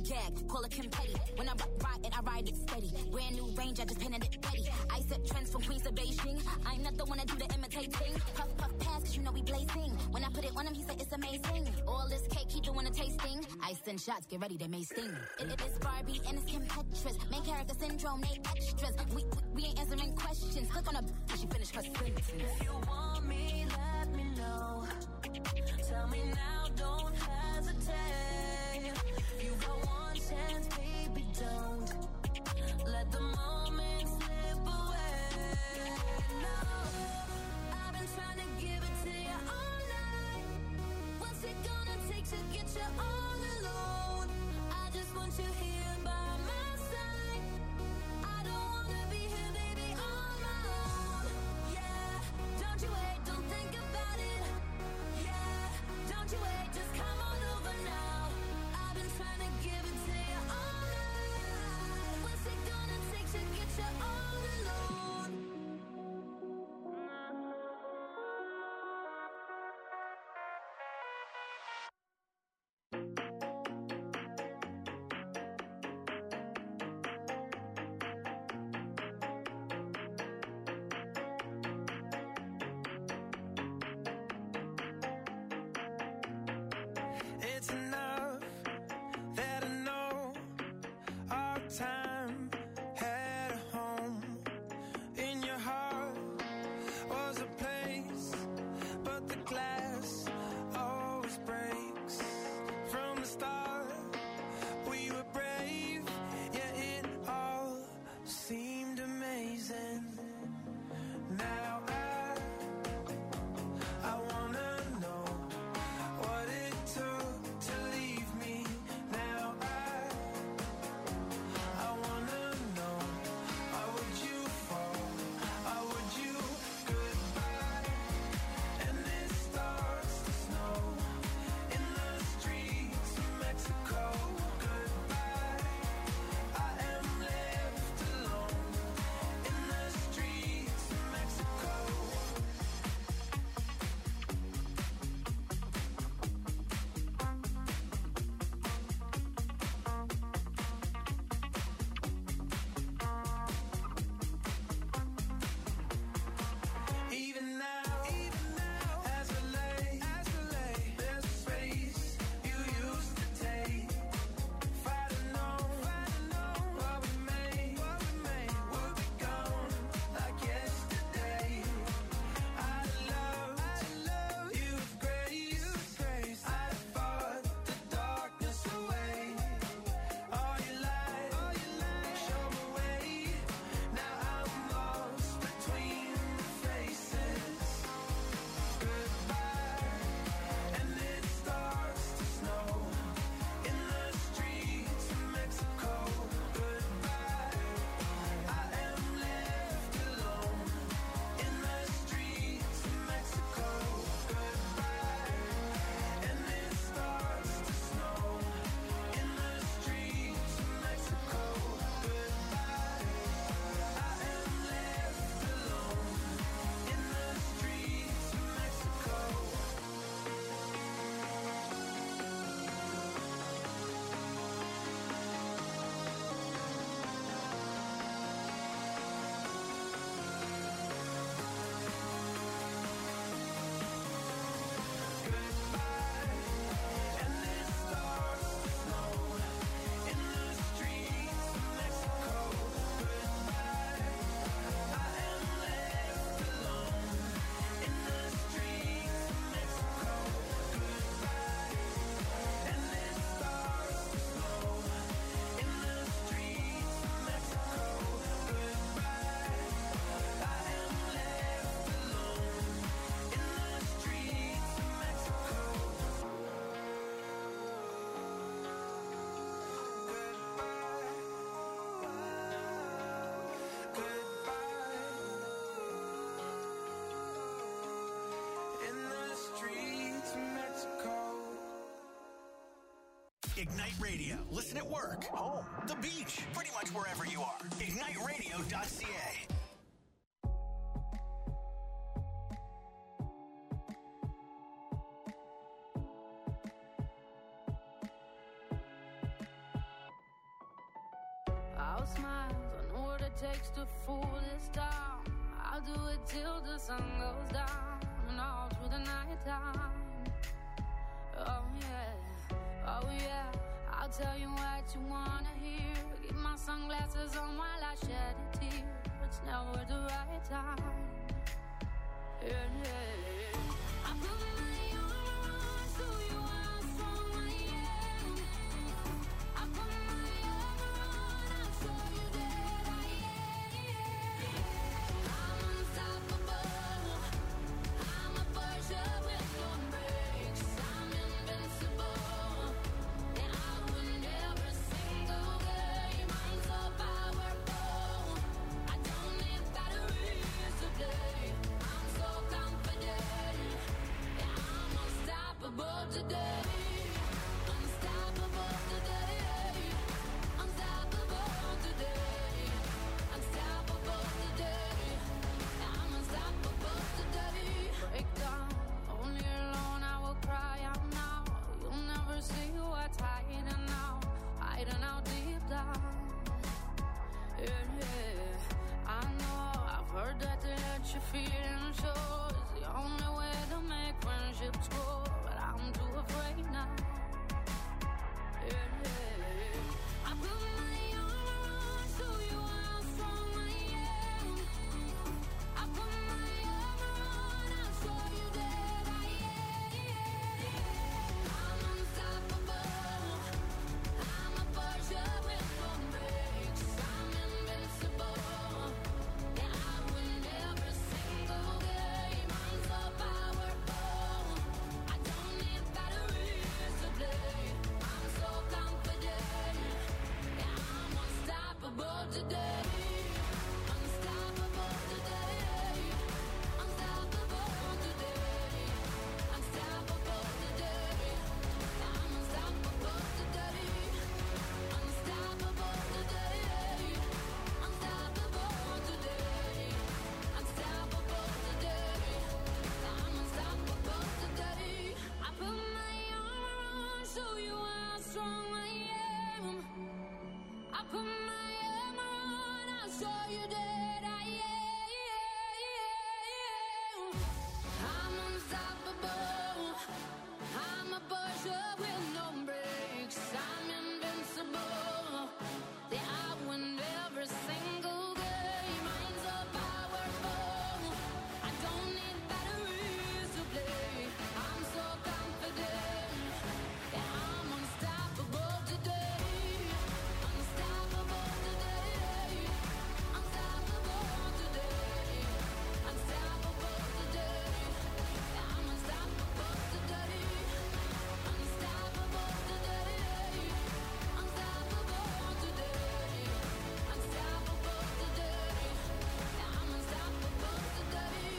gag, call it confetti. When I ride it, I ride it steady. Brand new range, I just painted it ready. I set trends from Queens to Beijing. I'm not the one that do the imitating. Puff, puff, pass, cause you know we blazing. When I put it on him, he said it's amazing. All this cake, he doing a tasting. Ice and shots, get ready, they may sting. It's Barbie and it's Kim Petras. Main character syndrome, they extras. We ain't answering questions. Click on her, she finished her sentence. If you want me, let me know. Tell me now, don't hesitate. You got one chance, baby, don't let the moment slip away. No, I've been trying to give it to you all night. What's it gonna take to get you all alone? I just want you here by my side. I don't wanna be here, baby, on my own. Yeah, don't you wait, don't think about it. Yeah, don't you wait, just come on over now. I've been trying to give it to you all night. What's it gonna take to get you all alone? It's enough that I know our time had a home. In your heart was a place, but the glass always breaks. From the start, we were brave, yeah, it all seemed amazing. Now I wanna know what it took to leave me. Now I wanna know, why would you fall? Why would you goodbye? And it starts to snow in the streets of Mexico. Goodbye, I am left alone in the streets of Mexico. Even now, as I lay, there's a space you used to take. If I'd have known what we made would be gone like yesterday. I'd love you with grace. I'd have fought the darkness away. All your light, show me way. Now I'm lost between the faces. Goodbye, and it starts to snow in the streets of Mexico. Goodbye, I am left alone in the streets of Mexico. Goodbye, and it starts to snow in the streets of Mexico. Goodbye, I am left alone in the streets of Mexico. Goodbye, and it starts to snow in the streets of Mexico. Goodbye, I am left alone in the streets of Mexico. Goodbye, and it starts to snow in the streets of Mexico. Goodbye, I am left alone in the streets of Mexico. Goodbye, in the streets of Mexico. Ignite Radio. Listen at work, home, the beach, pretty much wherever you are. IgniteRadio.ca. takes to fool this town. I'll do it till the sun goes down and all through the night time. Oh yeah, oh yeah, I'll tell you what you wanna hear. Keep my sunglasses on while I shed a tear. It's never the right time. Yeah, yeah. I put my armor on, show you how strong I am. I put my armor on, I'll show you that I am. I'm unstoppable. I'm a Porsche with no brakes. I'm invincible. And I win every single game. I'm so powerful. I don't need batteries to play. I'm so confident. Yeah, I'm unstoppable today. Unstoppable today. Unstoppable today. Unstoppable today. Yeah, I'm unstoppable today. Break down, only alone I will cry out now. You'll never see what's hiding out deep down. Yeah, yeah. I know, I've heard that to let you feel and show is the only way to make friendships grow. But I'm too afraid now. Yeah, yeah. I put my armor on, show you how strong I am. I put my armor on, I'll show you that I am. I'm unstoppable. I'm a Porsche with no brakes. I'm invincible. Yeah, I win every single game. I'm so powerful. I don't need batteries to play. I'm so confident. Yeah, I'm unstoppable today. Unstoppable today. Unstoppable today. Unstoppable today. Yeah, I'm unstoppable today. Unstoppable today. Unstoppable today. Unstoppable today. Yeah, I'm unstoppable today. I put my armor on, show you how strong I am. I put my armor on, I'll show you that I am. I'm unstoppable. I'm a Porsche with no brakes. I'm invincible. Yeah, I win every single game. I'm so powerful. I don't need batteries to play. I'm so confident. Yeah, I'm unstoppable today. Unstoppable today. Unstoppable today. Unstoppable today. Yeah, I'm unstoppable today. Unstoppable today. Unstoppable today. Unstoppable today. Yeah, I'm unstoppable today.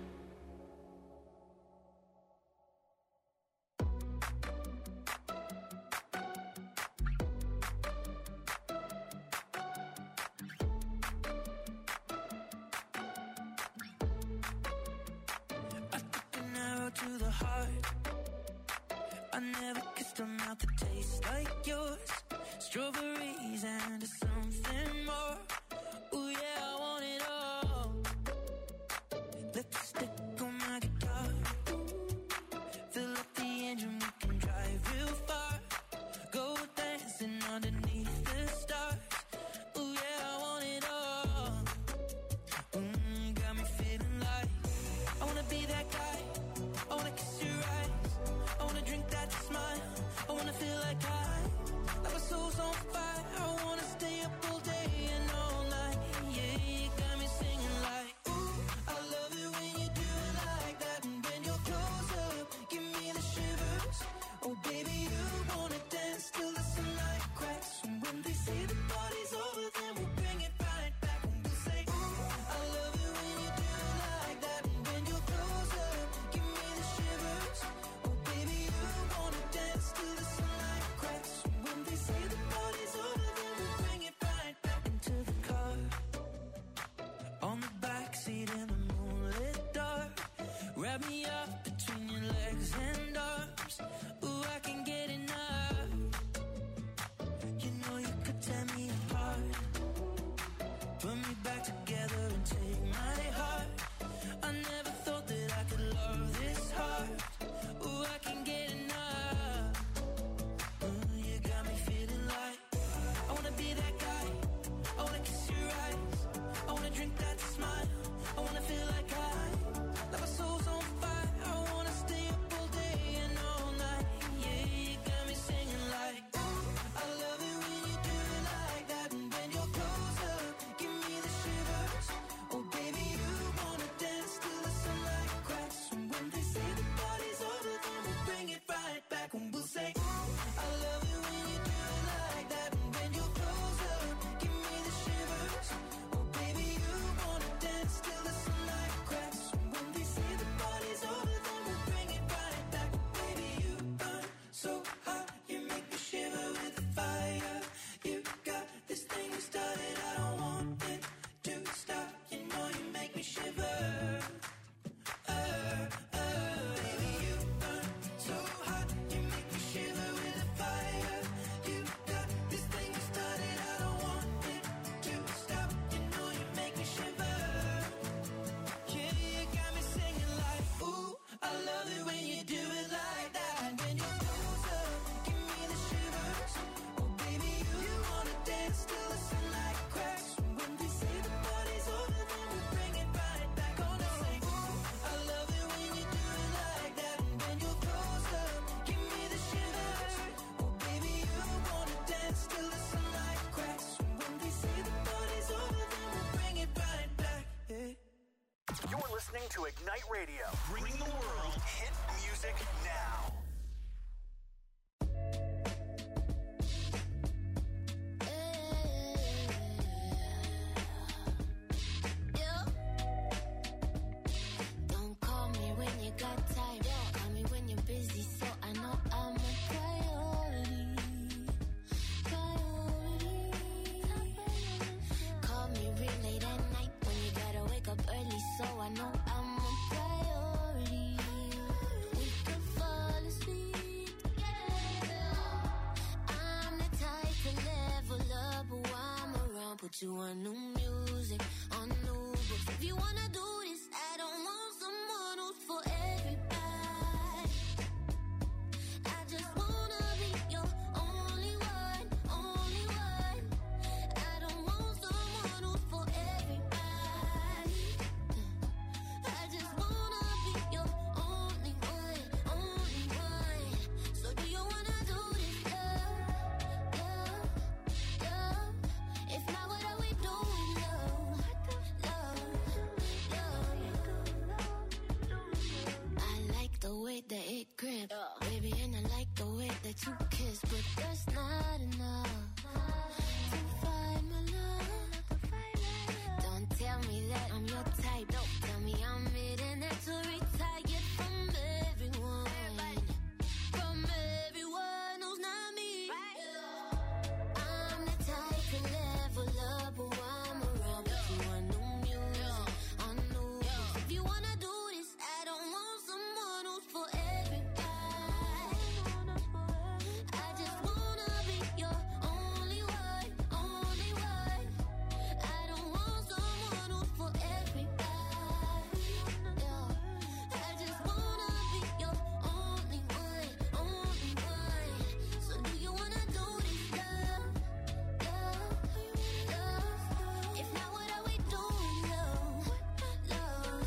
I took an arrow to the heart. I never kissed a mouth that tastes like yours. Strawberries and something more. Ooh yeah, I want it all. Lipstick on my guitar. Fill up the engine, we can drive real far. Go dancing underneath the stars. Ooh yeah, I want it all. Got me feeling like I wanna be that guy. I wanna kiss your eyes. I wanna drink that smile. I wanna feel like my soul's on fire. I wanna stay up all day and all listening to Ignite Radio, bringing the world hit music now. Don't call me when you got time. Call me when you're busy, so I know I'm a priority. Call me real late at night when you gotta wake up early, so I know I'm a priority. We could fall asleep together. I'm the type to level up while I'm around. Put you on new music, on new books. If you wanna do this, I don't want someone who's for everybody. I just wanna be your only one, only one. I don't want someone who's for everybody. I just wanna be your only one, only one. So do you wanna do this, love, love, love? If not, what are we doing, love, love, love? I like the way that it grip, baby, and I like the way that you kiss, but that's not enough to find my love. Don't tell me that I'm your type. Don't tell me I'm it that to retire from everyone, who's not me. I'm the type to level up while I'm around. Put you on new music, on new books. If you wanna do this, I don't want someone who's for everybody. I just wanna be your only one, only one. I don't want someone who's for everybody. I just wanna be your only one, only one. So do you wanna do this, love, love, love? If not, what are we doing, love, love,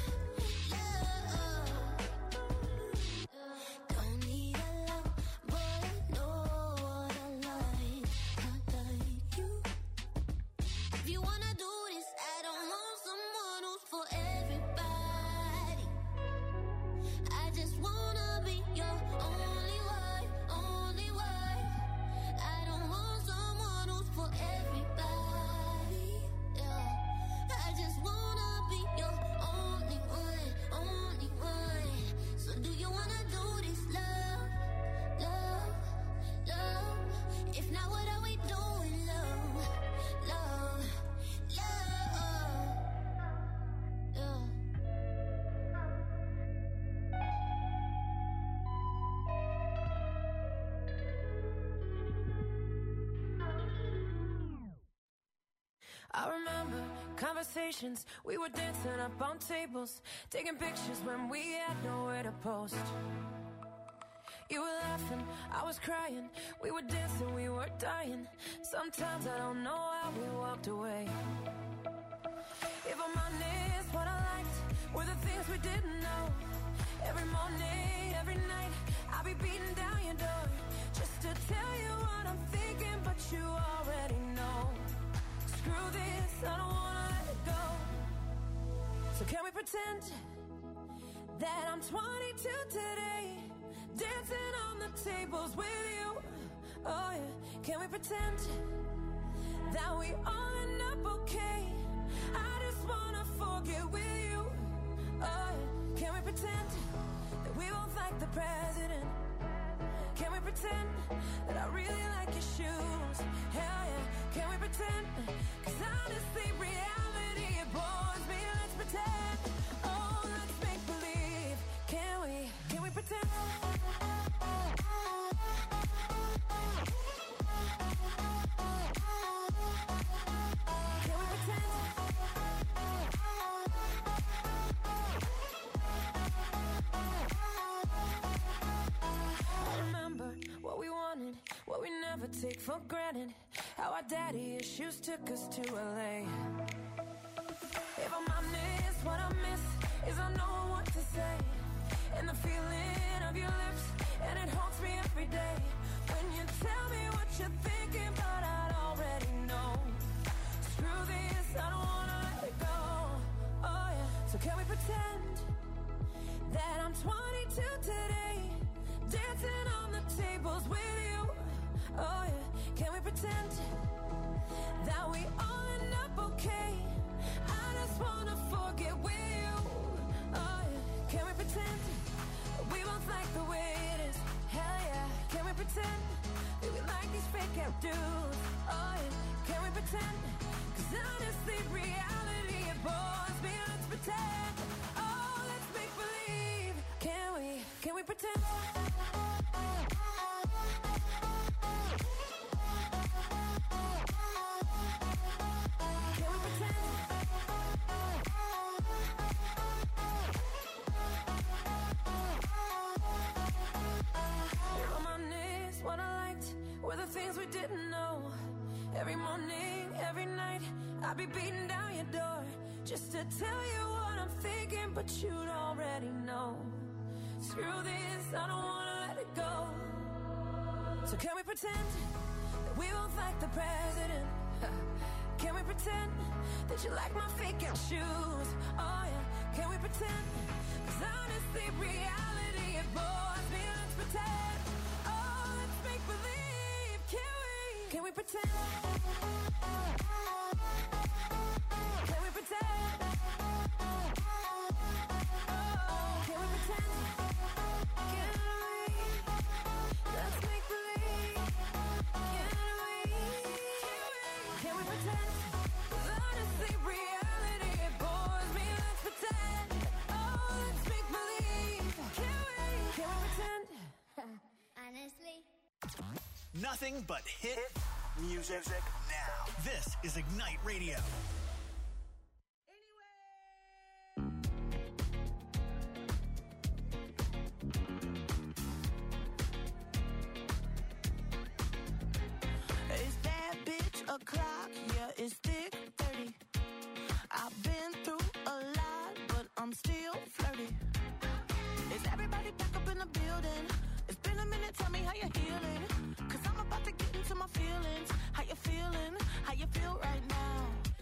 love? Don't need a lot, but I know what I like you. If you wanna do this, I don't want someone who's for everybody. I just wanna be your only one, only one. I don't want someone who's for everybody. I just wanna be your only one, only one. So do you wanna do this, love, love, love? If not, what are we doing, love, love, love, love? I remember conversations, we were dancing up on tables, taking pictures when we had nowhere to post. You were laughing, I was crying, we were dancing, we were dying. Sometimes I don't know how we walked away. If I'm honest, what I liked were the things we didn't know. Every morning, every night, I'll be beating down your door just to tell you what I'm thinking, but you already know. Screw this, I don't wanna let it go. So can we pretend that I'm 22 today, dancing on the tables with you? Oh yeah, can we pretend that we all end up okay? I just wanna forget with you. Oh yeah, can we pretend that we both like the president? Can we pretend that I really like your shoes? Hell yeah, can we pretend? 'Cause honestly, reality, it bores me. Let's pretend. Oh, let's make believe. Can we pretend? Can we pretend? I remember what we wanted, what we never take for granted. How our daddy issues took us to LA. If I'm honest, what I miss is I know what to say, and the feeling of your lips, and it haunts me every day. When you tell me what you're thinking, but I'd already know. Screw this, I don't wanna let it go. Oh yeah, So can we pretend that I'm 22 today, dancing on the tables with you? Oh yeah, can we pretend that we all end up okay? I just wanna forget with you. Oh yeah, can we pretend we both like the way it is? Hell yeah, can we pretend that we like these fake out dudes? Oh yeah, can we pretend? 'Cause honestly, reality it bores me. Let's pretend. Oh, let's make believe. Can we pretend? What I liked were the things we didn't know. Every morning, every night, I'd be beating down your door just to tell you what I'm thinking, but you'd already know. Screw this, I don't wanna let it go. So can we pretend that we both like the president? Can we pretend that you like my fake out shoes? Oh yeah, can we pretend? 'Cause honestly, reality it bores me. Let's pretend. Make believe, can we pretend? Can we pretend? Oh, can we pretend? Let's make believe. Can we pretend? 'Cause honestly, reality it bores me. Let's pretend. Oh, let's make believe. Can we pretend? Honestly. Nothing but hit music now. This is Ignite Radio. It's that bitch o'clock, yeah, it's thick 30. I've been through a lot, but I'm still flirty. Is everybody back up in the building? It's been a minute, tell me how you're healing. 'Cause I'm about to get into my feelings. How you feeling? How you feel right now?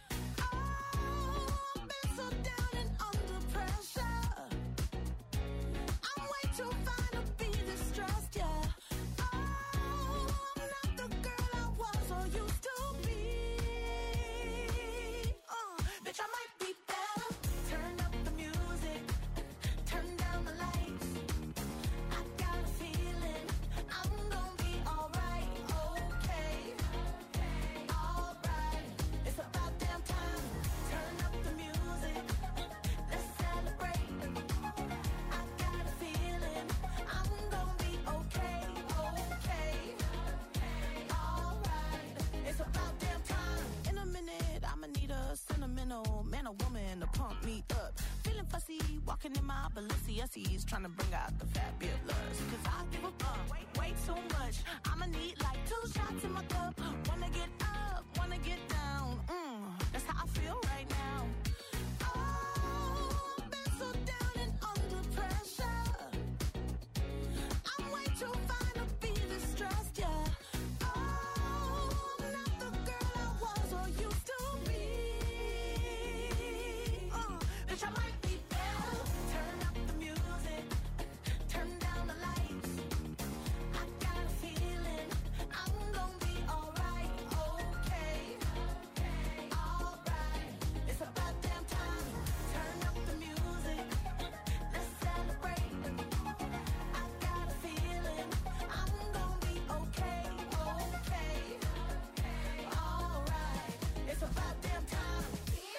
Oh, I've been so down and under pressure. I'm way too fine to be distressed, yeah. Oh, I'm not the girl I was or used to be. Bitch, I might be better. Turn up the music. Turn down the lights. I got a feeling I'm gonna be alright, okay, alright. It's about damn time. Turn up the music. Let's celebrate. I got a feeling I'm gonna be okay, alright. It's about damn time. In a minute, I'ma need a sentimental man or woman to pump me up. Feeling fussy, walking in my Balenciennes, trying to bring out the fabulous. 'Cause I give a fuck way too much. I'ma need like 2 shots in my cup. Wanna get up, wanna get down. That's how I feel right now. Oh, I've been so down and under pressure. I'm way too fine to be distressed, yeah. Oh, I'm not the girl I was or used to be. Bitch, I might be better. Turn up the music. Turn down the lights. I got a feeling I'm gonna be alright, okay, alright. It's about damn time. Turn up the music. Let's celebrate. I got a feeling I'm gonna be okay, alright. It's about damn time.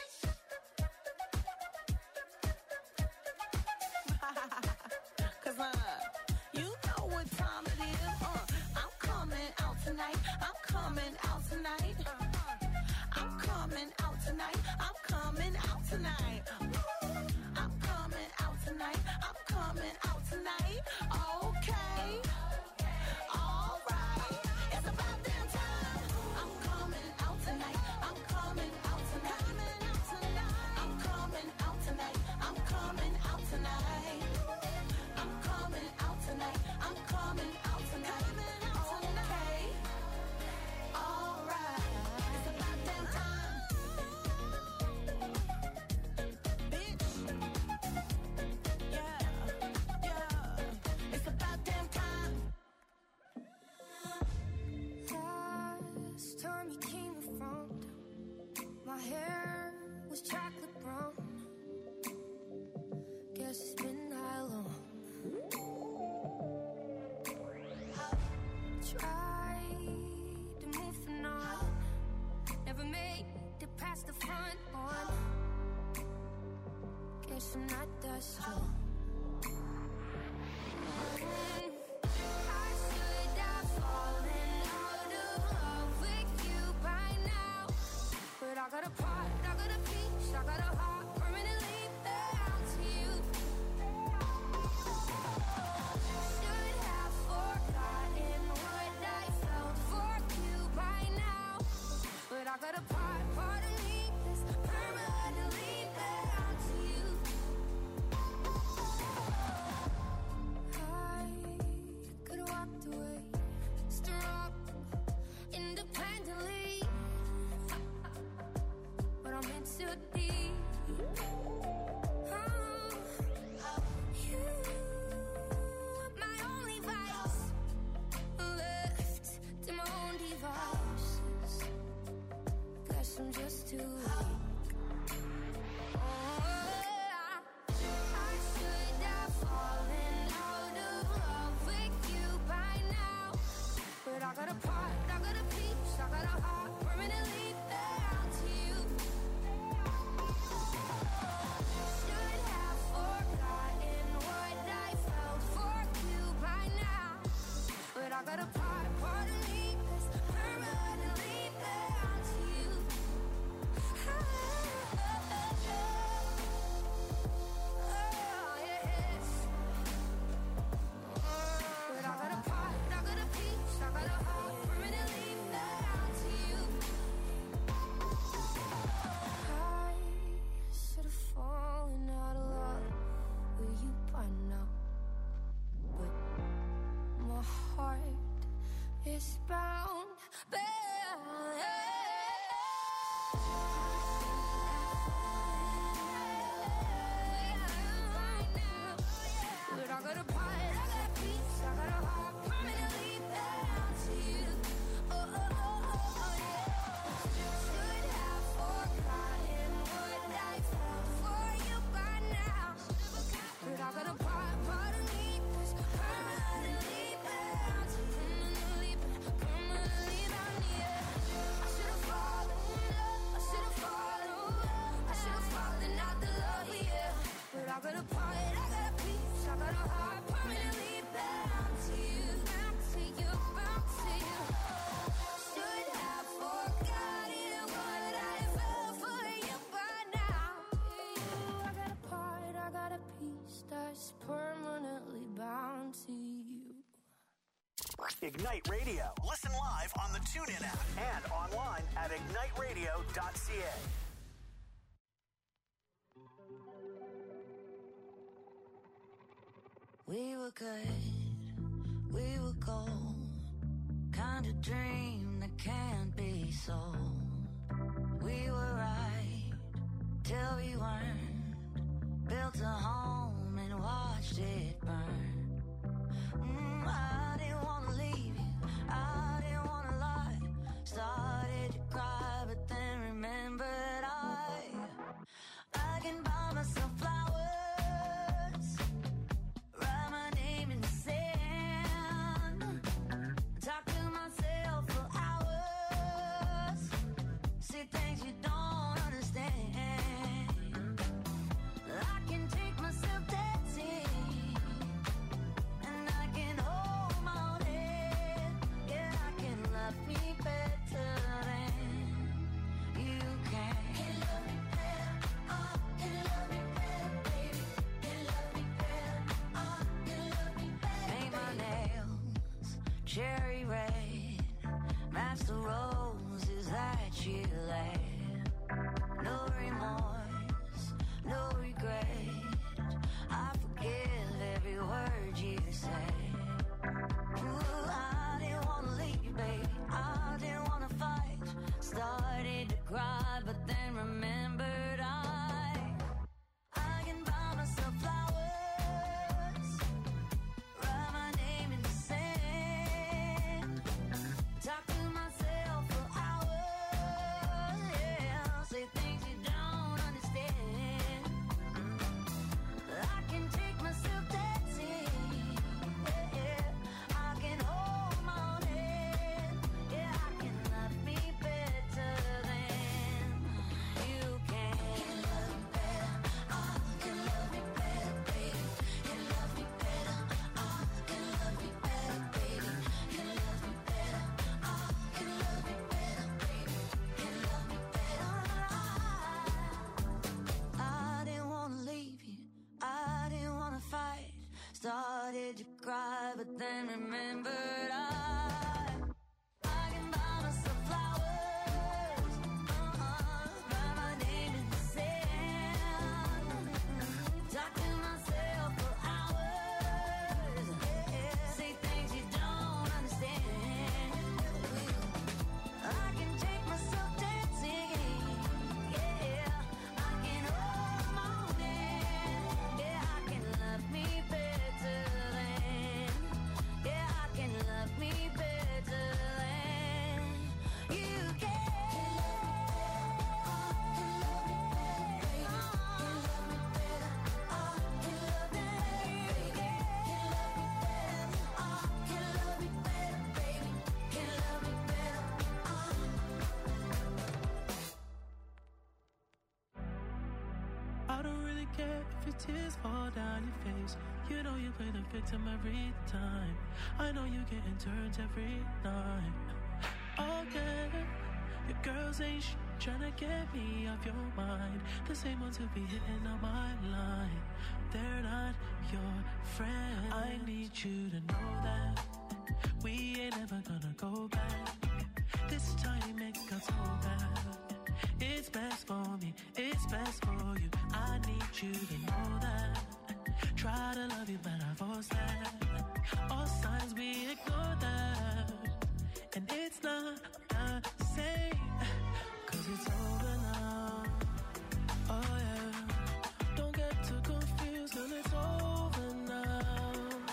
'Cause you know what time it is. I'm coming out tonight. I'm coming out tonight. I'm coming out tonight. I'm coming out tonight. I'm coming out tonight. I'm coming out tonight. Okay. Alright. It's about damn time. I'm coming out tonight. I'm coming out tonight. I'm coming out tonight. I'm coming out tonight. I'm coming out tonight. I'm coming out tonight. Okay. Alright. It's about damn time. Bitch. question. I should have fallen out of love with you by now, but I got a part, I got a piece, I got a heart permanently bound to you. Should have forgotten what I felt for you by now, but I got a part of me that's permanently bound to you. I could have walked away, strong, independently, but I'm in too deep. You, my only vice, left to my own devices. Guess I'm just too weak. I should have fallen out of love with you by now, but I got a part, I got a piece, I got a heart permanently bound to you. Should have forgotten what I felt for you by now, but I got a part of me that's permanently bound to you. But I got a part, I got a piece, I got a heart permanently bound to you. I should have fallen out of love with you by now, but my heart is bound, but I got a part, I got a piece, I got a heart permanently bound to you. Should have forgotten what I felt for you by now, but I got a part of me that's permanently bound to you. Permanently bound to you. I should have fallen in love, I should have fallen, I should have fallen out the love with you, but I got a part, I got a piece, I got a heart permanently bound to you, bound to you, bound to you. Should have forgotten what I felt for you by now. I got a part, I got a piece that's permanently bound to you. Ignite Radio. Listen live on the TuneIn app and online at igniteradio.ca. We were good, we were gold. Kind of dream that can't be sold. We were right till we weren't. Built a home and watched it burn. I didn't want to leave you, I didn't want to lie. Started to cry, but then remembered I can buy myself flowers, write my name in the sand, talk to myself for hours, see things you don't understand. I can take myself dancing, and I can hold my own head. Yeah, I can love me better than you can. Can love me better, can love me better, baby. Can love me better, can love me better. Paint my nails cherry red, match the roses that you laid. No remorse, no regret. I forgive every word you say. Ooh, I didn't want to leave you, baby. I didn't want to fight. Started to cry, but then remembered I can buy myself flowers, write my name in the sand, talk to myself for hours, yeah, say things you don't understand. I can take myself dancing, yeah, I can hold my own head, yeah, I can love me better than Started to cry, but then remembered I can buy myself flowers, write my name in the sand, talk to myself for hours, say things you don't understand. I can take myself dancing, yeah, I can hold the morning, yeah, I can love me better than, yeah, I can love me better than you can. I don't really care if your tears fall down your face. You know you play the victim every time. I know you getting turns every night. Oh yeah, your girls ain't tryna get me off your mind. The same ones who be hitting on my line. They're not your friends. I need you to know that we ain't ever gonna go back. This time it got so bad. It's best for me, it's best for you. I need you to know that. Try to love you, but I force that. All signs we ignore that. And it's not the same, 'cause it's over now. Oh yeah, don't get too confused, 'cause it's over now.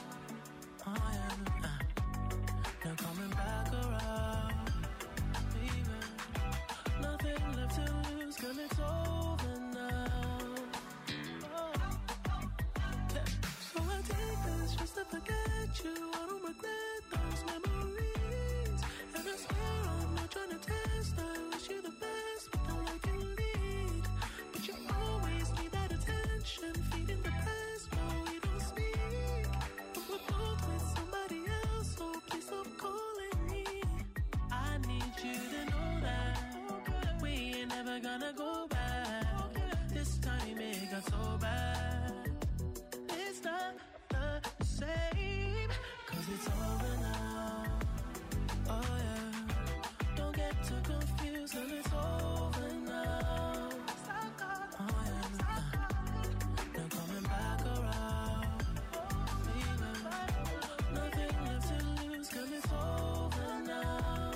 Oh yeah, now coming back around, baby. Nothing left to lose, 'cause it's over now. Oh. Yeah. So I take this just to forget you. I don't regret those memories. And I swear I'm not trying to test. I wish you the best, but don't like you lead. But you always need that attention, feeding the past while we don't speak. But we're both with somebody else, so please stop calling me. I need you to know that we ain't never gonna go back. This time it got so bad. It's not the same, 'cause it's over now. Oh yeah, don't get too confused, 'cause it's over now. Oh yeah, now coming back around, baby. Nothing left to lose, 'cause it's over now.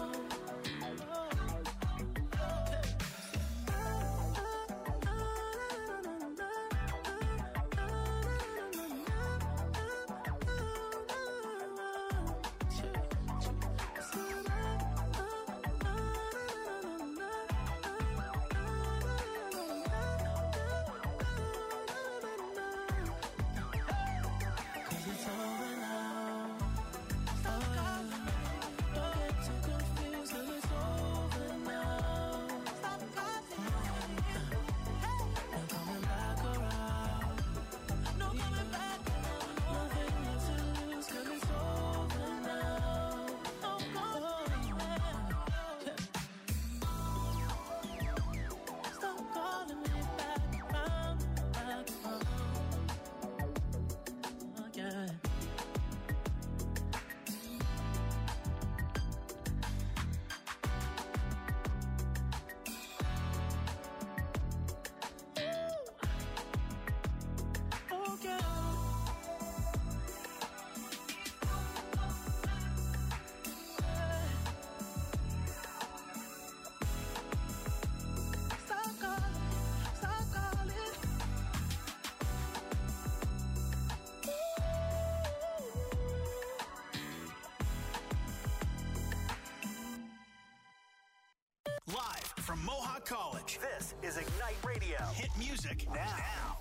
Live from Mohawk College, this is Ignite Radio. Hit music now.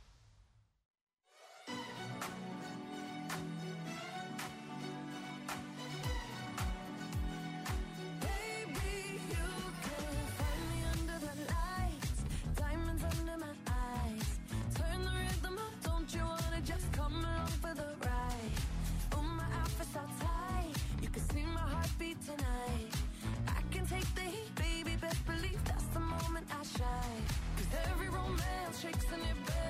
Baby, you can find me under the lights, diamonds under my eyes. Turn the rhythm up, don't you wanna just come along for the ride? Oh, my outfit's all tight, you can see my heartbeat tonight. I can take the heat, baby, best believe that's the moment I shine. 'Cause every romance shakes and it begs.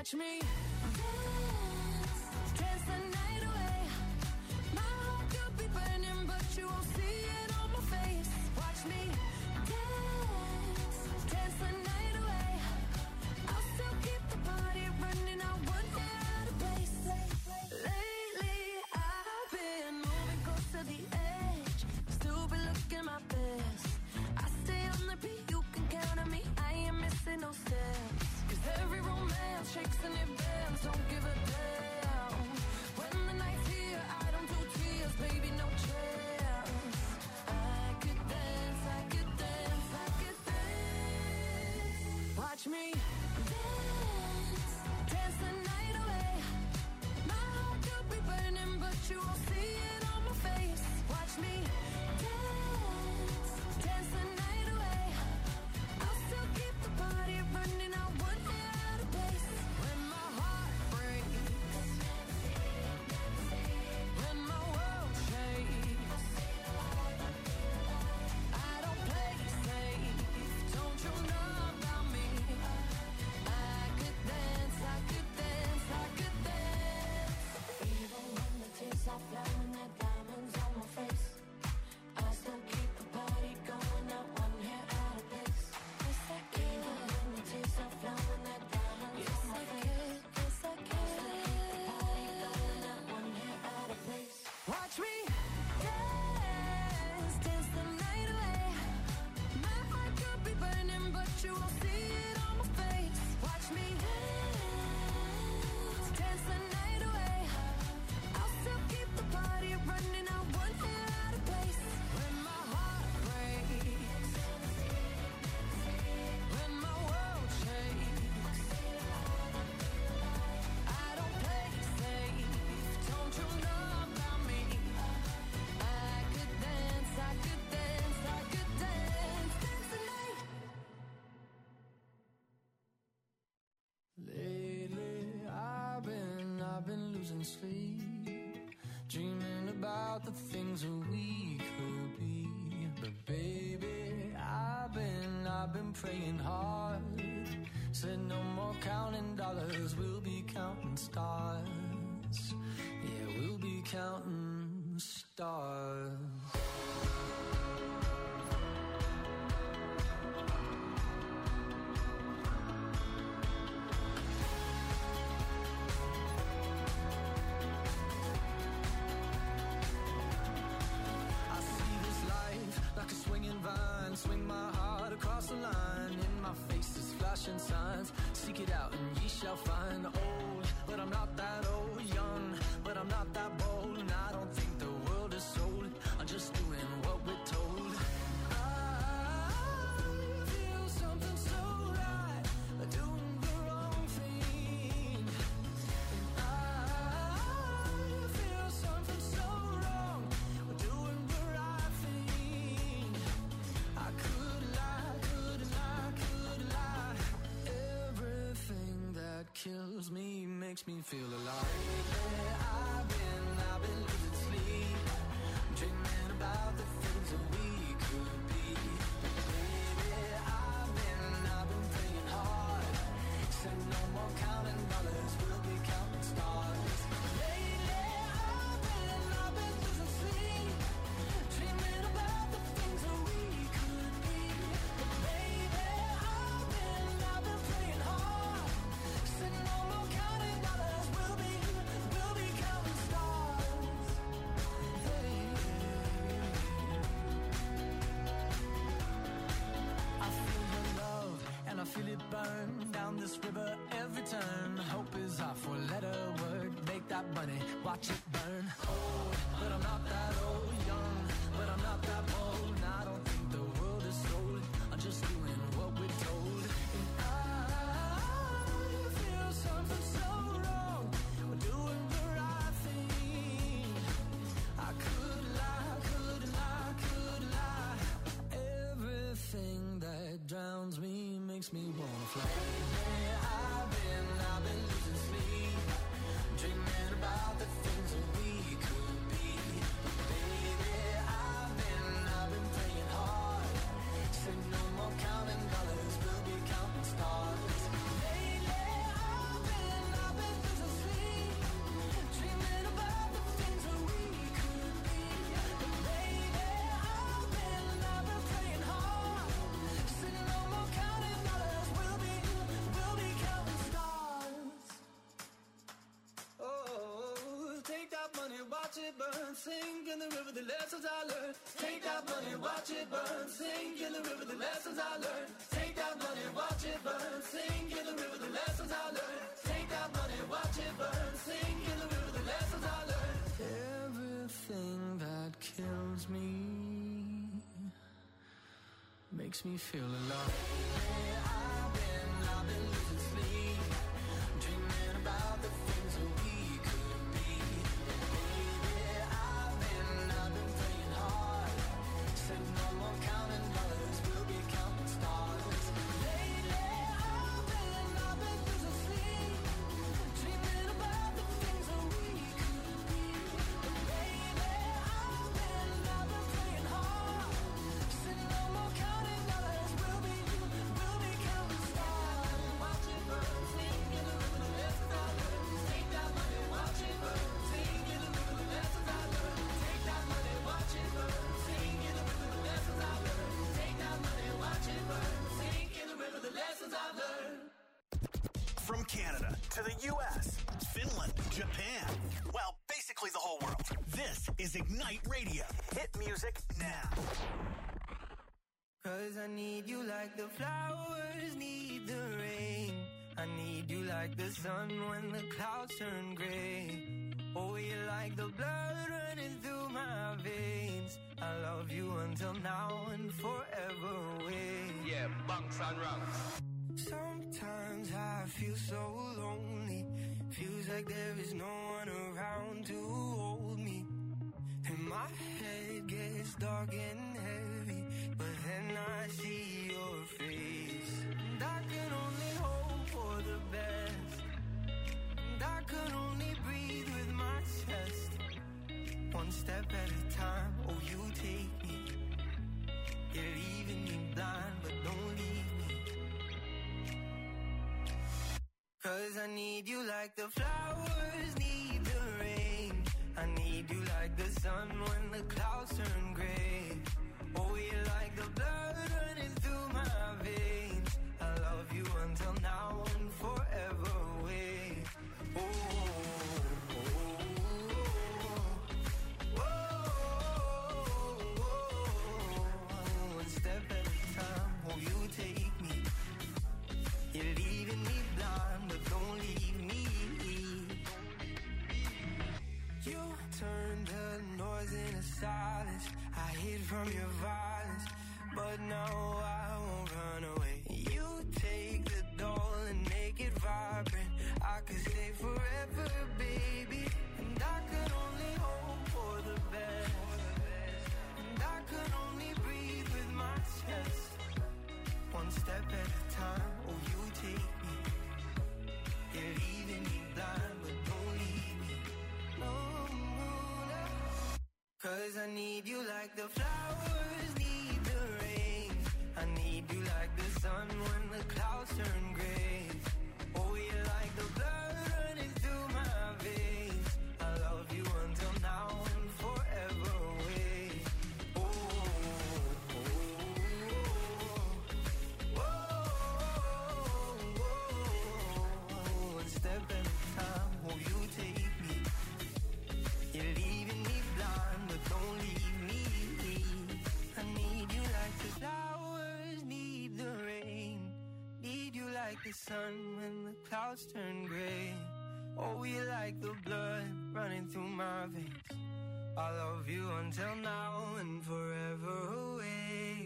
Watch me dance, dance the night away. My heart could be burning, but you won't see it on my face. Watch me dance, dance the night away. I'll still keep the party running, I wouldn't get out of place. Lately, I've been moving close to the edge, still been looking my best. I stay on the beat, you can count on me, I ain't missing no steps. Cause every romance shakes and it bends, don't give a damn. When the night's here, I don't do tears, baby, no chance. I could dance, I could dance, I could dance. Watch me dance, dance the night away. My heart could be burning, but you won't see it on my face. Watch me dance, dance the night away. I'll still keep the party running, I wouldn't get out of place. When my heart breaks, when my world shakes, I don't play safe, don't you know about me? I could dance, I could dance, I could dance. Even when the tears are flowing, the diamonds on my face, I still keep the party going, not one hair out of place. Yes, I can. Even when the tears are flowing, the diamonds on my face, yes, I can. I still keep the party going, not one hair out of place. Watch me dance, dance the night away. My heart could be burning, but you won't see it on my face. Watch me dance, dance the night away. I'll still keep the party running, I wouldn't get out of place. When my heart breaks, when my world shakes, I don't play safe, don't you know about me? I could dance, I could dance, I could dance, dance the night. Lately, I've been losing sleep, dreaming about the things that we could be. But baby, I've been praying hard. Said no more counting dollars, we'll be counting stars. Yeah, we'll be counting stars. I see this life like a swinging vine, swing my heart across the line. In my face is flashing signs, seek it out and ye shall find. Old, but I'm not that old. Young, but I'm not that bold. And I don't think the world is sold, I'm just doing what we're told. I feel something so right, doing the wrong thing. And I feel something so wrong, doing the right thing. I could lie, couldn't lie, could lie. Everything that kills me makes me feel alive. I've been losing sleep, dreaming about the things that we could be. Baby, I've been praying hard. Said no more counting dollars, we'll be counting stars. Lately, I've been losing sleep, dreaming about the things that we could be. Baby, I've been praying hard. Said no more counting dollars, we'll be counting stars. Hey. I feel your love and I feel it burn down this river every turn. Hope is our four-letter word, make that money, watch it burn. Old, but I'm not that old. Young, but I'm not that bold. And I don't think the world is sold, I'm just doing what we're told. And I feel something so wrong, we're doing the right thing. I could lie, couldn't lie, could lie. Everything that drowns me makes me wanna fly. I've been losing sleep, dreaming about the things that we could be. Baby, I've been praying hard. Said no more counting dollars, we'll be counting stars. Lately, I've been sink in the river, the lessons I learned. Take that money, watch it burn. Sink in the river, the lessons I learned. Take that money, watch it burn. Sink in the river, the lessons I learned. Take that money, watch it burn. Sink in the river, the lessons I learned. Everything that kills me makes me feel alive. I've been losing sleep, dreaming about the things that we could be. Baby, I've been playing hard. Said no more counting dollars, we'll be counting stars. Lately, I've been losing sleep, dreaming about the things that we could be. Baby, I've been playing hard. Said no more counting dollars, we'll be counting stars. Watch it burn, sing in the river, the lessons I learned. Take that money, watch it burn, sing in the river, the lessons I learned. Take that money, watch it burn, sing in the river, the lessons I learned. Take that money, watch it burn, sing in the river, the lessons I learned. From Canada to the U.S., Finland, Japan, well, basically the whole world. This is Ignite Radio. Hit music now. 'Cause I need you like the flowers need the rain. I need you like the sun when the clouds turn gray. Oh, you're like the blood running through my veins. I love you until now and forever away. Yeah, bunks and rungs. Sometimes I feel so lonely. Feels like there is no one around to hold me. And my head gets dark and heavy, but then I see your face. And I can only hope for the best. And I can only breathe with my chest. One step at a time, oh you take me. You're leaving me blind, but don't leave me. 'Cause I need you like the flowers need the rain. I need you like the sun when the clouds turn gray. Oh, you're like the blood running through my veins. I love you until now and forever away. Oh, oh, oh, oh, oh. One step at a time, oh, you take me. You're leaving me blind, but don't leave me. You turned the noise into silence. I hid from your violence, but now I won't run away. You take the doll and make it vibrant. I could stay forever, baby. And I could only hope for the best. And I could only breathe with my chest. One step at a time, oh you take me. You're leaving me blind, but don't leave me. No, no, no. 'Cause I need you like the flowers need the rain. I need you like the sun when the clouds turn gray. Oh, you're like the blood running through my veins. I love you until now and forever away. Oh, oh, oh, oh, oh. One step at a time, oh, you take me. You're leaving me blind, but don't leave me. I need you like the flowers need the rain. Need you like the sun when the clouds turn gray. Oh, you like the blood running through my veins. I love you until now and forever away.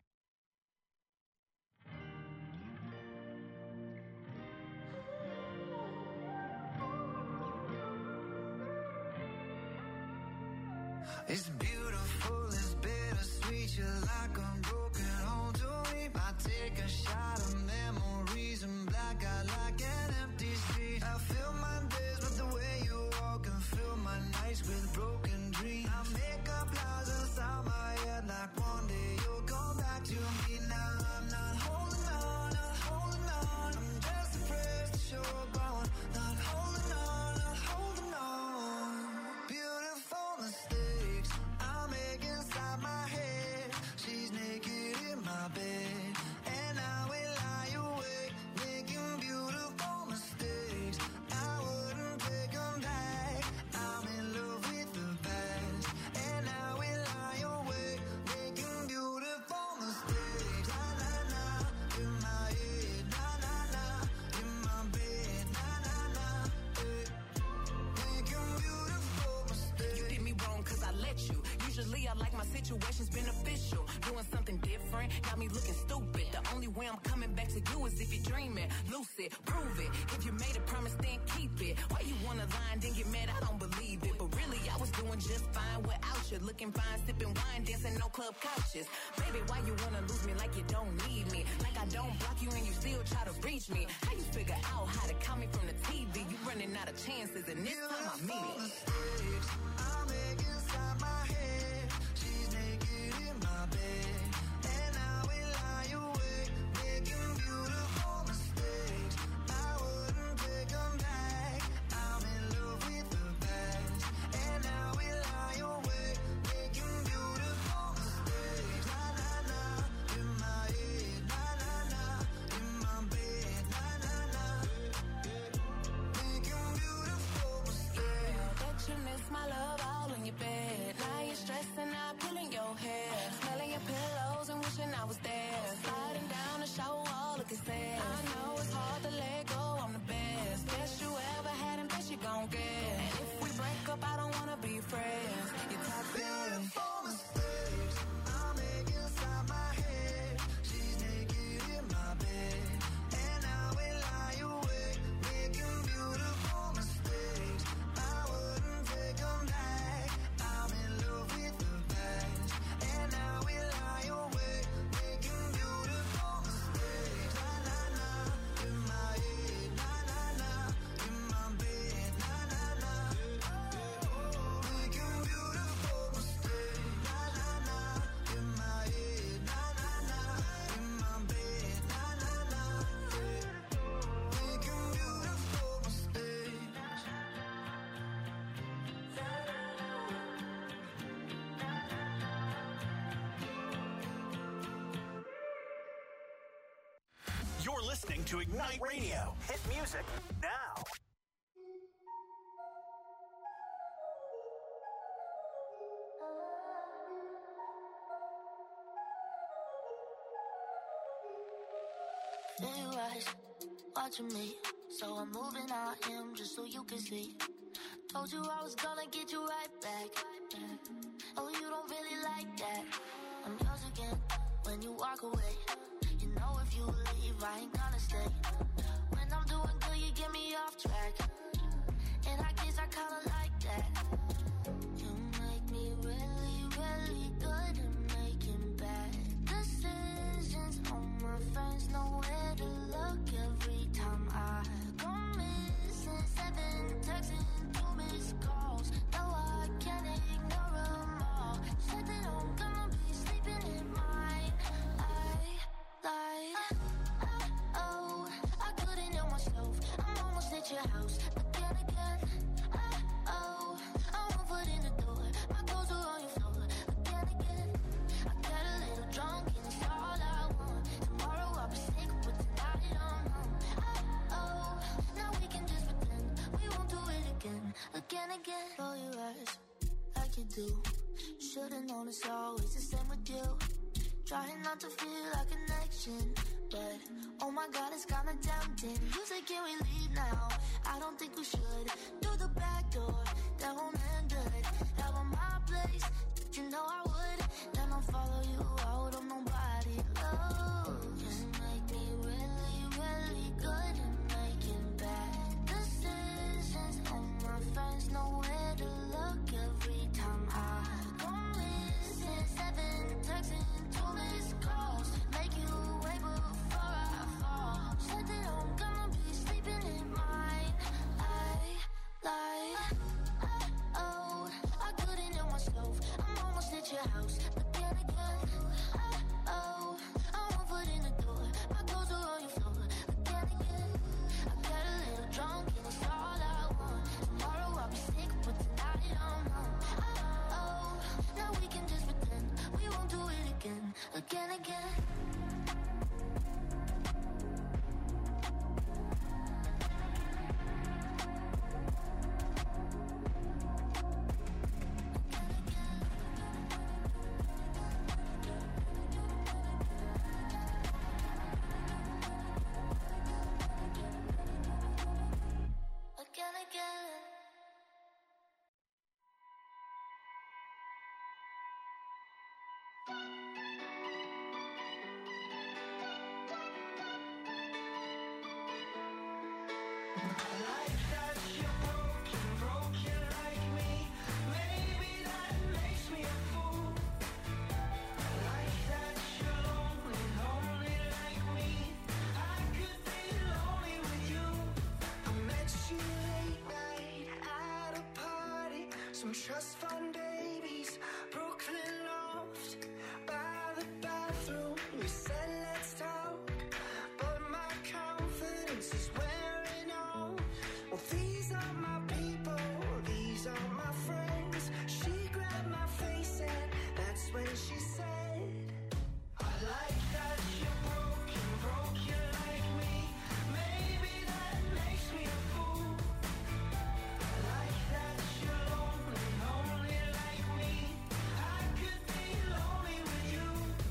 It's beautiful, it's bittersweet. You're like a broken home to me. I take a shot of memories and black out like an empty street. I fill my days with the way you walk and fill my nights with broken dreams. I make up lies inside my head like one day you'll come back to me. Now I'm not holding on, not holding on. I'm just afraid to show up on. Not holding on, not holding on. Beautiful mistakes I make inside my head. She's naked in my bed, and I will lie awake, making beautiful mistakes. I wouldn't take them back. I'm in love with the past. Usually I like my situations beneficial. Doing something different, got me looking stupid. The only way I'm coming back to you is if you're dreaming. Lucid, prove it. If you made a promise, then keep it. Why you wanna lie and then get mad? I don't believe it. But really, I was doing just fine without you. Looking fine, sipping wine, dancing no club couches. Baby, why you wanna lose me like you don't need me? Like I don't block you and you still try to reach me. How you figure out how to count me from the TV? You running out of chances and this time I mean it. I make inside my head. She's naked in my bed, and I will lie awake, making beautiful mistakes. I wouldn't take them back. I'm in love with the past, and I will lie awake, making beautiful mistakes. Na na na, in my head, na na na, in my bed, na na na, making beautiful mistakes. Bet you miss my love all in your bed. Now you're stressing out, pulling your hair, smelling your pillows and wishing I was there. Sliding down the show all looking sad. I know it's hard to let go, I'm the best. Best you ever had and best you gon' get. And if we break up, I don't wanna be friends. You're toxic. Beautiful mistakes I make inside my head. She's naked in my bed, and I will lie awake, making beautiful mistakes. I wouldn't take them back. I'm in love with the past, and I will lie awake, making beautiful mistakes. Na na na, in my head, na na na, in my bed, na na na, making beautiful mistakes. Na na na, in my head, na na na, in my bed, na na na, making beautiful mistakes. You're listening to Ignite Radio. Hit music now. Feel your eyes watching me, so I'm moving out him just so you can see. Told you I was gonna get you right back. Oh, you don't really like that. I'm yours again when you walk away. You know if you leave, I ain't gonna stay. When I'm doing good, you get me off track, and I guess I kinda like that. You make me really, really good at making bad decisions. All my friends know where to look every time I go missing. 7 texts and 2 missed calls. No, I can't ignore them all. Said that I'm gonna be sleeping in mine. I lied. Oh, I couldn't help myself. I'm almost at your house again. Oh, I won't put in the door. My clothes are on your floor again. I got a little drunk and it's all I want. Tomorrow I'll be sick, but tonight I'm home. Oh, now we can just pretend we won't do it again. Roll your eyes like you do. Should've known it's always the same with you. Trying not to feel a connection, but oh my God, it's kinda tempting. You say, can we leave now? I don't think we should. Through the back door, that won't end good. Have on my place, you know I would. Then I'll follow you out of nobody. Oh, you make me really, really good at making bad decisions. All my friends know where to look every time I go missing. 7 texts and 2 missed calls. Make you wait before I fall. Said that I'm gonna be sleeping in mine. I lied. Oh, I couldn't help myself. I'm almost at your house again. Oh, I won't put in the door. My clothes are on your floor again. I got a little drunk and it's all I want. Tomorrow I'll be sick, but tonight I'm home. Oh, now we can just pretend we won't do it again. Like that you're broken like me. Maybe that makes me a fool. Like that you're lonely like me. I could be lonely with you. I met you late night at a party. Some trust fund babies, Brooklyn loft. By the bathroom, you said let's talk. But my confidence is wearing off. Well, these are my people, these are my friends. She grabbed my face and that's when she said, I like that you're broken like me. Maybe that makes me a fool. I like that you're lonely like me. I could be lonely with you.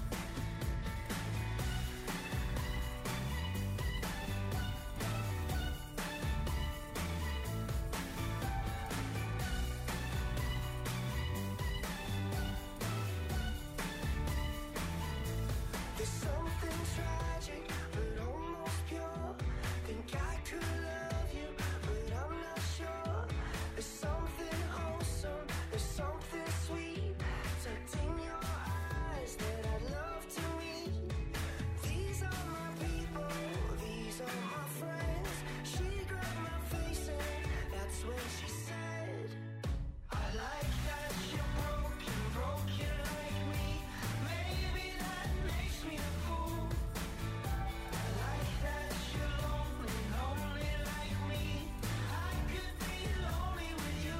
There's something tragic, but almost pure. Think I could love you, but I'm not sure. There's something wholesome, there's something sweet tucked in your eyes that I'd love to meet. These are my people, these are my friends. She grabbed my face and that's when she said, I like that you're broken like me. Maybe that makes me a fool. I like that you're lonely like me. I could be lonely with you.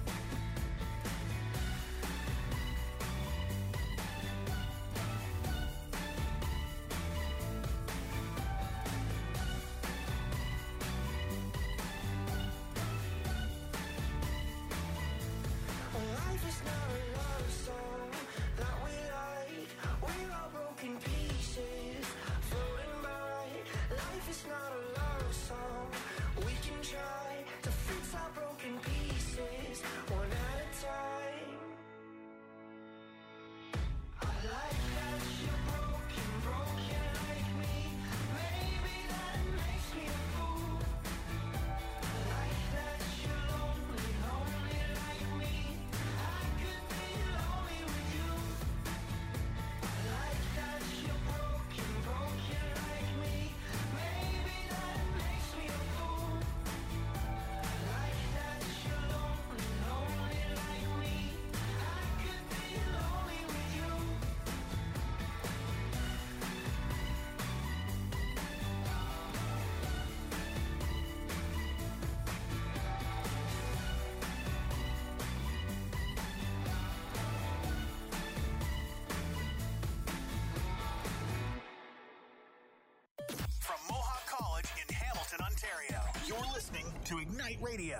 Life is not a love song that we like. We're all broken pieces floating by. Life is not a love song. We can try to fix our broken pieces one at a time. I like that you're broken like me. Maybe that makes me a fool. I like that you're lonely like me. I could be lonely with you. I like that you're broken like me. Maybe that makes me a fool. I like that you're lonely like me. I could be lonely with you. From Mohawk College in Hamilton, Ontario, you're listening to Ignite Radio.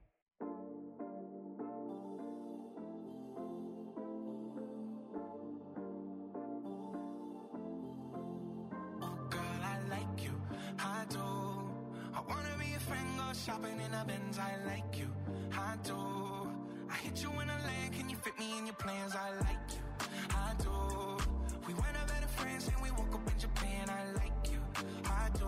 Girl, I like you, I do. I wanna be a friend, go shopping in a Benz. I like you, I do. I hit you in a lane, can you fit me in your plans? I like you, I do. We went up better friends and we woke up in Japan. I like you, I do.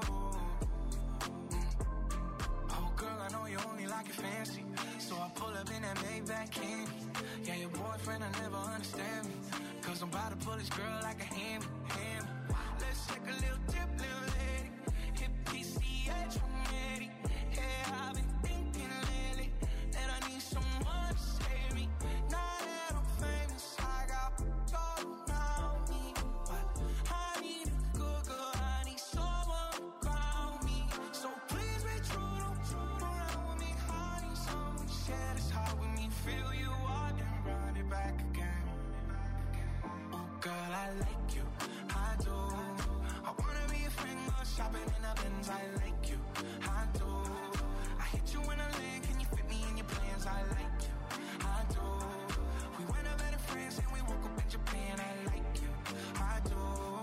Oh girl, I know you only like it fancy, so I pull up in that Maybach candy. Yeah, your boyfriend will never understand me, cause I'm about to pull this girl like a hammy. Let's take a little dip, little lady. Hit PCH from Eddie. Yeah, I've been thinking lately that I need someone to save me. Now that I'm famous, I got gold around me, but I need a good girl. I need someone to ground me. So please be true, don't fool around with me. I need someone to share this heart with me. Feel you out and run it back again. Oh girl, I like you, I do. I wanna be a friend, go shopping in a Benz. I like you, I do. I hit you in a lane, can you fit me in your plans? I like you, I do. We went up better friends and we woke up in Japan. I like you, I do.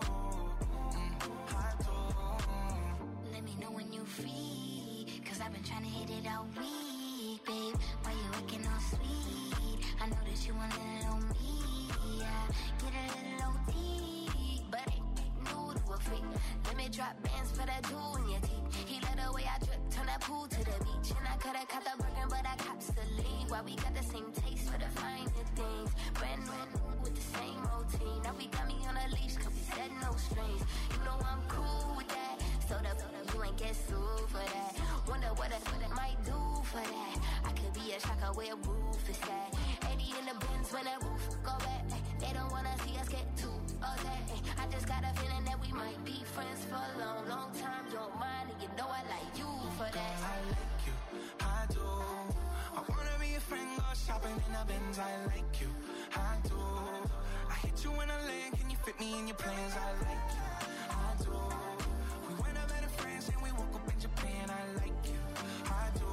I do. Let me know when you free, cause I've been trying to hit it all week, babe. Why you looking all sweet? I know that you want it on me, yeah. Get it we got the same taste for the finer things. Brand new with the same routine. Now we got me on a leash, cause we said no strings. You know I'm cool with that. So you ain't get sued for that. Wonder what I might do for that. I could be a shocker where roof is at. 80 in the bins when that roof go back. They don't wanna see us get too upset. I just got a feeling that we might be friends for a long, long time. You're mine and you know I like you for that. I like you, I do. I wanna be a friend, go shopping in the Benz. I like you, I do. I hit you in a lane, can you fit me in your plans? I like you, I do. We went out better friends and we woke up in Japan. I like you, I do.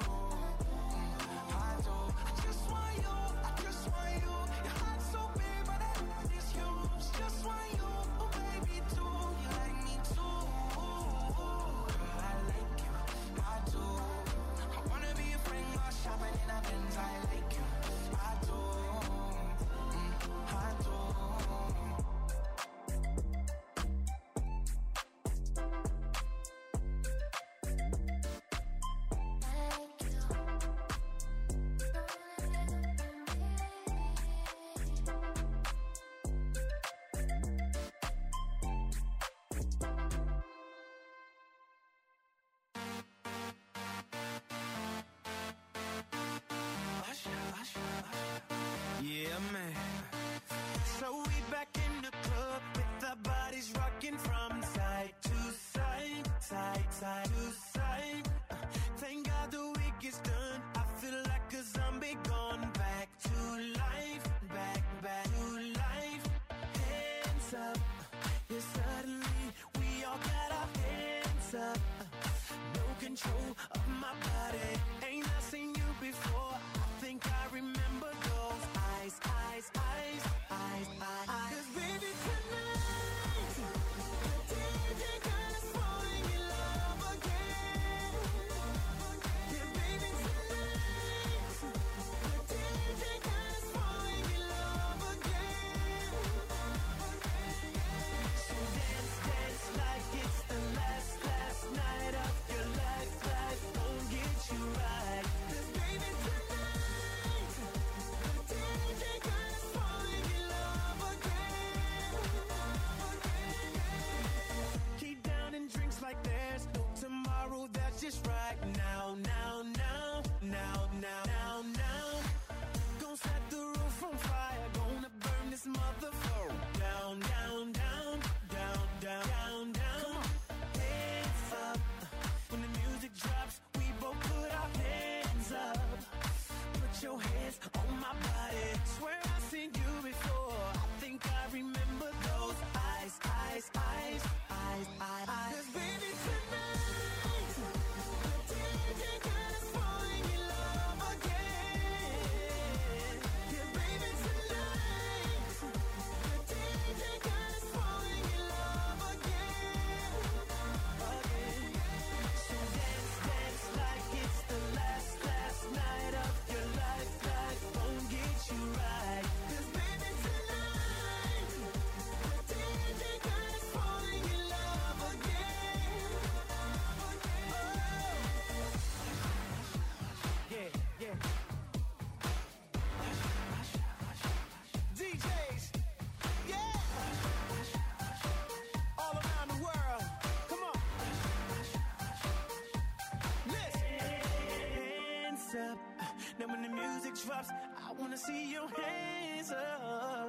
I do. I just want you, I just want you. Your heart's so big, but I love this huge. Just want you, oh baby, too. You like me too. Girl, I like you, I do. I wanna be a friend, go shopping in a Benz. I like you, I do. I do. Yeah, man. So we back in the club with our bodies rocking from side to side, side, side to side. Thank God the week is done. I feel like a zombie gone back to life, back to life. Hands up, yeah, suddenly we all got our hands up. No control of my body. Ain't I seen you before? I think I remember those eyes. 'Cause baby tonight, the DJ got us falling in love again. Yeah, baby tonight, the DJ got us falling in love again. So dance like it's the last night of your life. Life won't get you right. 'Cause baby tonight, the DJ got us falling in love again. Keep downing drinks like there's no tomorrow. That's just right now. Gonna set the roof on fire. Gonna burn this motherfucker down. Come on, hands up. When the music drops, we both put our hands up. Put your hands on my body. Swear I've seen you before. I think I remember those eyes. 'Cause baby tonight, the DJ got us falling in love again. Yeah, baby tonight, the DJ got us falling in love again. So dance like it's the last night of your life. Life won't get you right. 'Cause baby tonight, the DJ got us falling in love again. Yeah. DJs, yeah. All around the world, come on. Listen. Hands up. Now when the music drops, I wanna see your hands up.